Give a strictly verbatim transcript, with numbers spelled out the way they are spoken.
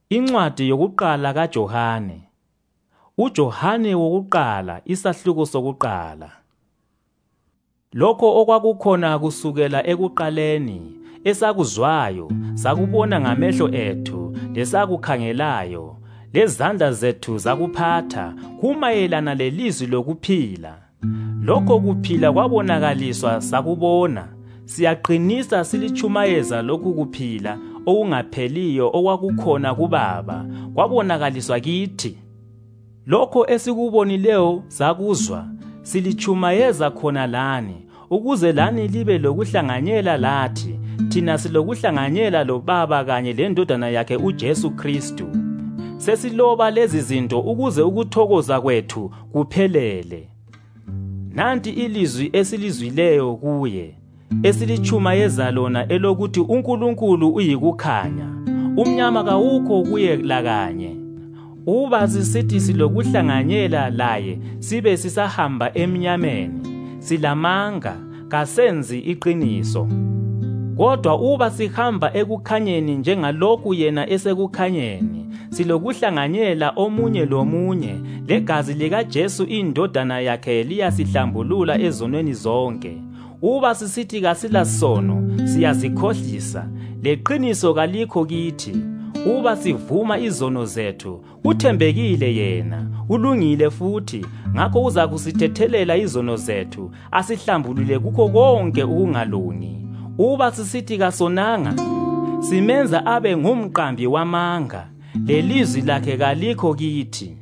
Incwadi yokuqala kaJohane. uJohane wokuqala, isahluko sokuqala. Lokho okwakukhona kusukela ekuqaleni, esakuzwayo, sakubona ngamehlo ethu, lesakukhangelayo, lezandla zethu zakuphatha, kumayelana lelizwi lokuphila. Lokho kuphila kwabonakaliswa sakubona, siyaqinisa silichumayeza lokhu kuphila okungapheliyo okwakukhona kuBaba, kwabonakaliswa kithi. Lokho esikubonileyo sakuzwa, silichumayeza khona lani, ukuze lani libe lokuhlanganyela lathi, thina silokuhlanganyela loBaba kanye leNdodana yakhe uJesu Kristu. Sesiloba lezi zinto ukuze ukuthokoza kwethu kuphelele. Nanti ilizwi esilizwileyo kuye, esilichumayeza lona elokuthi uNkulunkulu uyikukhanya, umnyama kawukho kuye lakanye. Uba sisithi silokuhlanganyela laye sibe sisahamba emnyameni, silamanga, kasenzi iqiniso. Kodwa uba sihamba ekukhanyeni njengalokhu yena esekukhanyeni, silokuhlanganyela omunye lomunye, legazi likaJesu iNdodana yakhe liyasihlambulula ezonweni zonke. Uba sisithi kasilasono, siyazikhohlisa, leqiniso kalikho kithi. Uba sivuma izono zethu, uthembekile yena, ulungile futhi, ngakho uza kusithethelela izono zethu, asihlambulule kukho konke ukungalungi. Uba sisithi kasonanga, simenza abe ngumqambi wamanga, lelizwi lakhe kalikho kithi.